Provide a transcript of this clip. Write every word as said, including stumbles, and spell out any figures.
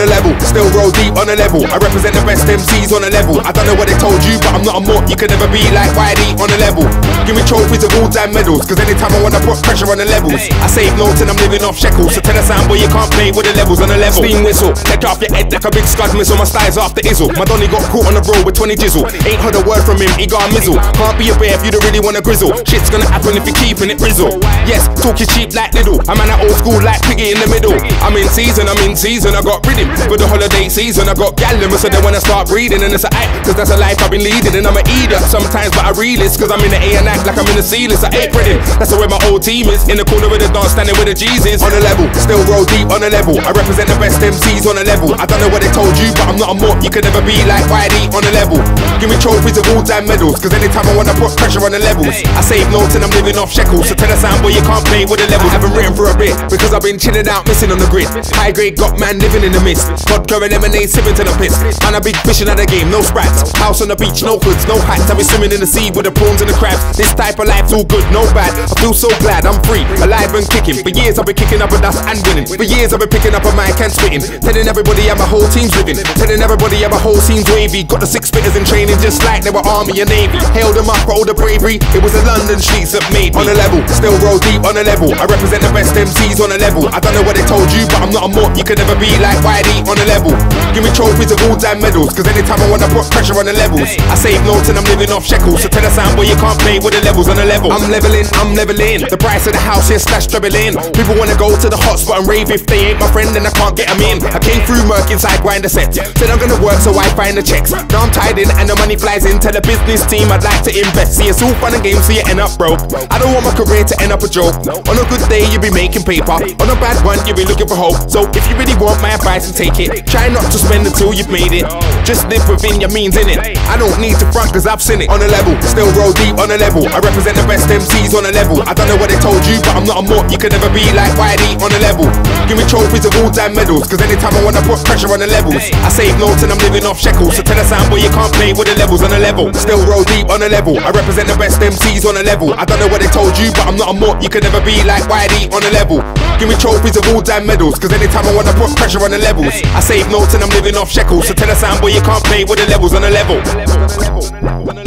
a level, still roll deep on a level. I represent the best M Cs on a level. I don't know what they told you, but I'm not a mutt. You can never be like Whitey on a level. Give me trophies of all-time medals, cause anytime I wanna put pressure on the levels, I save notes and I'm living off shekels. So tell a soundboy you can't play with the levels on a level. Steam whistle, take off your head like a big scud missile. My style's after Izzle. My Donny got caught on the road with twenty jizzle. Ain't heard a word from him, he got a mizzle. Can't be a bear if you don't really wanna grizzle. Shit's gonna happen if you're keeping it rizzle. Yes, talk you cheap like Lidl. I'm an old school like Piggy in the middle. I'm in season, I'm in season. I got rhythm for the holiday season. I got gallon, so they wanna start breeding. And it's a act, cause that's a life I've been leading. And I'm a eater sometimes, but I realist, cause I'm in the A and act like I'm in the C-list. I ain't breading, that's the way my whole team is. In the corner with the dance, standing with the Jesus. On a level, still roll deep on a level. I represent the best M Cs on a level. I don't know what they told you, but I'm not a mutt. You can never be like Whitey on a level. Give me trophies of all-time medals, cause anytime I wanna put pressure on the levels, I save notes and I'm living off shekels. So tell a soundboy you can't play with the levels. I haven't written for a bit, because I've been chilling out, missing on the grid. High grade got man living in the mist. Vodka and lemonade sipping to the pits. Man a big fishing at the game, no sprats. House on the beach, no hoods, no hats. I be swimming in the sea with the prawns and the crabs. This type of life's all good, no bad. I feel so glad I'm free, alive and kicking. For years I've been kicking up a dust and winning. For years I've been picking up a mic and spitting. Telling everybody how my whole team's living. Telling everybody how my whole team's wavy. Got the six spitters in training just like they were army and navy. Hailed them up for all the bravery. It was the London streets that made me. On a level, still roll deep on a level. I represent the best M Cs on a level. I don't know what they told you, but I'm not a mutt. You can never be like Whitey on a level. Give me trophies of all-time medals, cause anytime I wanna put pressure on the levels, I save notes and I'm living off shekels. So tell a soundboy you can't play with the levels on a level. I'm leveling, I'm leveling. The price of the house here slash trebling. People wanna go to the hotspot and rave. If they ain't my friend, then I can't get them in. I came through Merc inside grinder sets. Said I'm gonna work so I find the checks. Now I'm tied in and the money flies in. Tell the business team I'd like to invest. See, it's all fun and games, so you end up broke. I don't want my career to end up a joke. On a good day you be making paper, on a bad one you be looking for hope. So if you really want my advice, and take it. Try not to spend until you've made it. Just live within your means, innit. I don't need to front cause I've seen it. On a level, still roll deep on a level. I represent the best M Cs on a level. I don't know what they told you, but I'm not a mutt. You can never be like Whitey on a level. Give me trophies of all-time medals, cause anytime I wanna put pressure on the levels, I save notes and I'm living off shekels. So tell a soundboy you can't play with the levels on a level. Still roll deep on a level. I represent the best M Cs on a level. I don't know what they told you, but I'm not a mutt. You can never be like Whitey on a level. Give me trophies of all-time medals, cause anytime I wanna put pressure on the levels, I save notes and I'm living off shekels. So tell a soundboy you can't play with the levels on a level.